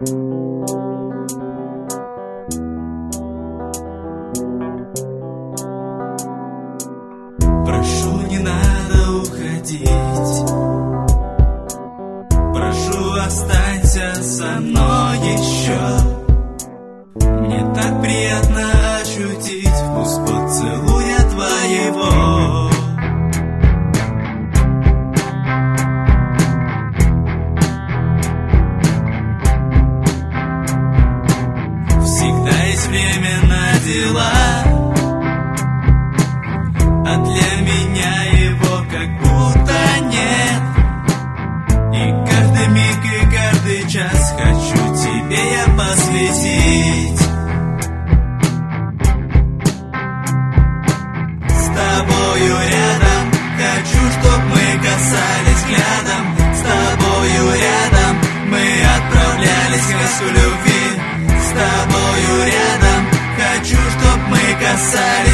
Прошу, не надо уходить. Прошу, останься со мной еще. Мне так приятно ощутить вкус поцелуя твоего. Всегда есть время на дела, а для меня его как будто нет. И каждый миг и каждый час хочу тебе я посвятить. С тобою рядом, хочу, чтоб мы касались взглядом. С тобою рядом, мы отправлялись в сказку любви. С тобою рядом, хочу, чтоб мы касались